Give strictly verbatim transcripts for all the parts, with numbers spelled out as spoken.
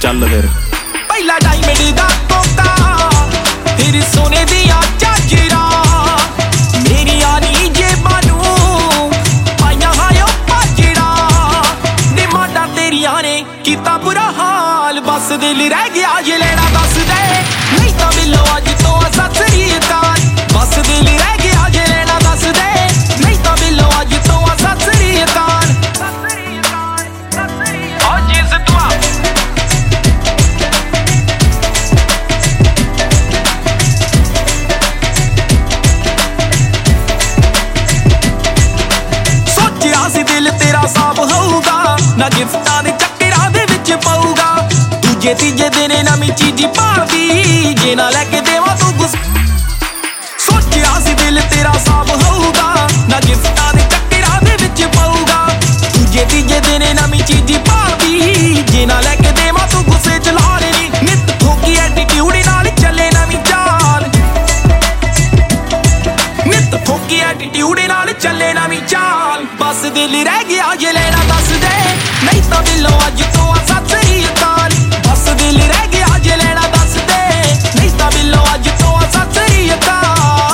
ਚੱਲ ਫਿਰ ਪਹਿਲਾ ਡਾਇਮੰਡ ਦਾ ਕੋਕਾ ਫਿਰ ਸੋਨੇ ਦੀਆਂ ਝਾਂਜਰਾਂ ਮੇਰੀਆਂ ਨੀ ਜੇਬਾਂ ਨੂੰ ਪਾਈਆਂ ਹਾਇਓ ਭਾਜੜਾਂ ਨੀ ਮਾਡਾਂ ਤੇਰੀਆਂ ਨੇ ਕੀਤਾ ਬੁਰਾ ਹਾਲ ਬਸ ਦਿਲ ਰਹਿ ਗਿਆ ਜੇ ਲੈਣਾ ਦੱਸ ਦੇ ਨਹੀਂ ਤਾਂ ਮਿਲੋ ਅੱਜ ਤੋਂ ਸਤਿ ਸ੍ਰੀ ਅਕਾਲ ਬਸ ਦਿਲ ਰਹਿ ਗਿਆ ਜੇ ਲੈਣਾ ਦੱਸ ਦੇ ਨਹੀਂ ਤਾਂ ਮਿਲੋ ਅੱਜ ਤੋਂ ਸਤਿ ਸ੍ਰੀ ਅਕਾਲ ਓ ਜਿਸ ਦੁਆ ਸੋਚਿਆ ਸੀ ਦਿਲ ਤੇਰਾ ਸਾਫ਼ ਹੋਊਗਾ ਨਾ ਗਿਫਟਾਂ ਦੇ ਚੱਕਰਾਂ ਦੇ ਵਿੱਚ ਪਊਗਾ ਦੂਜੇ ਤੀਜੇ ਦਿਨ ਨਵੀਂ ਚੀਜ਼ ਭਾਲਦੀ ਜੇ ਨਾ ਲੈ ਕੇ ਦੇਵਾਂ ਤੂੰ ਗੁੱਸ ਸੋਚਿਆ ਸੀ ਦਿਲ ਤੇਰਾ ਸਾਫ਼ ਹੋਊਗਾ ਨਾ ਗਿਫਟਾਂ ਦੇ ਚੱਕਰਾਂ ਦੇ ਵਿੱਚ ਪਊਗਾ ਦੂਜੇ ਤੀਜੇ ਦਿਨ ਨਵੀਂ ਚੀਜ਼ ਭਾਲਦੀ ਜੇ ਨਾ ਲੈ ਕੇ ਦੇਵਾਂ ਤੂੰ ਗੁੱਸੇ ਚ ਲਾ ਲੈਣੀ ਨਿੱਤ ਠੋਕੀ ਐਟੀਟਿਊਡ ਨਾਲ ਚੱਲੇ ਨਵੀਂ ਚਾਲ ਨਿੱਤ ਠੋਕੀ ਐਟੀਟਿਊਡ ਨਾਲ ਚੱਲੇ ਨਵੀਂ ਚਾਲ ਬਸ ਦਿਲ ਰਹਿ ਗਿਆ ਜੇ ਲੈਣਾ ਦੱਸ ਦੇ ਨਹੀਂ ਤਾਂ ਮਿਲੋ ਅੱਜ ਤੋਂ ਸਤਿ ਸ੍ਰੀ ਅਕਾਲ ਬਸ ਦਿਲ ਰਹਿ ਗਿਆ ਜੇ ਲੈਣਾ ਦੱਸ ਦੇ ਨਹੀਂ ਤਾਂ ਮਿਲੋ ਅੱਜ ਤੋਂ ਸਤਿ ਸ੍ਰੀ ਅਕਾਲ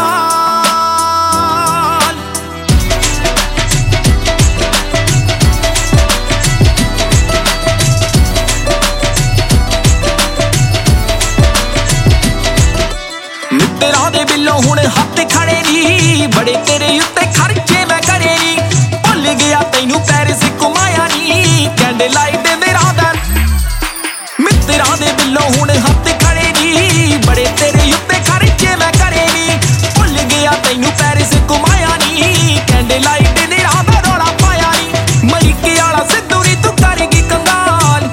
ਮਿੱਤਰਾਂ ਦੇ ਬਿੱਲੋਂ ਹੁਣ ਹੱਥ ਖੜੇ ਨੀ ਬੜੇ ਤੇਰੇ ਉੱਤੇ ਖਰਚੇ ਮੈਂ ਕਰੇ ਨੀ ਭੁੱਲ ਗਿਆ ਤੈਨੂੰ ਪੈਰਿਸ ਘੁਮਾਇਆ ਨੀ ਕੈਂਡਲ ਲਾਈਟ ਦੇ ਰਾਤ ਮਿੱਤਰਾਂ ਦੇ ਬਿੱਲੋਂ ਹੁਣ ਹੱਥ ਖੜੇ ਨੀ ਬੜੇ ਤੇਰੇ ਉੱਤੇ ਖਰਚੇ ਮੈਂ ਕਰੇ ਨੀ ਭੁੱਲ ਗਿਆ ਤੈਨੂੰ ਪੈਰਿਸ ਘੁਮਾਇਆ ਨੀ ਕੈਂਡਲ ਲਾਈਟ ਦੇ ਰਾਤ ਰੌਲਾ ਪਾਇਆ ਨੀ ਮਲਿਕੇ ਵਾਲਾ ਸਿੱਧੂ ਨੀ ਤੂੰ ਕਰੇਗੀ ਕੰਗਾਲ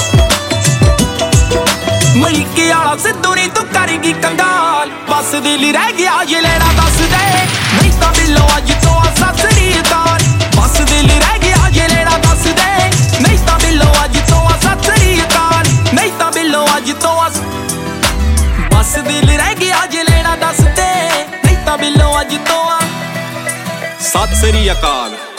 ਮਲਿਕੇ ਵਾਲਾ ਸਿੱਧੂ ਨੀ ਤੂੰ ਕਰੇਗੀ ਕੰਗਾਲ ਬਸ ਦਿਲ ਰਹਿ ਗਿਆ ਜੇ ਲੈਣਾ ਦੱਸ ਦੇ ਨਹੀਂ ਤਾਂ ਮਿਲੋ ਅੱਜ ਤੋਂ ਸਤਿ ਸ੍ਰੀ ਅਕਾਲ ਬਸ ਦਿਲ ਰਹਿ ਗਿਆ ਜੇ ਲੈਣਾ ਦੱਸ ਦੇ ਨਹੀਂ ਤਾਂ ਮਿਲੋ ਅੱਜ ਤੋਂ ਸਤਿ ਸ੍ਰੀ ਅਕਾਲ ਨਹੀਂ ਤਾਂ ਮਿਲੋ ਅੱਜ ਤੋਂ ਬਸ ਦਿਲ ਰਹਿ ਗਿਆ ਜੇ ਲੈਣਾ ਦੱਸ ਦੇ ਨਹੀਂ ਤਾਂ ਮਿਲੋ ਅੱਜ ਤੋਂ ਸਤਿ ਸ੍ਰੀ ਅਕਾਲ।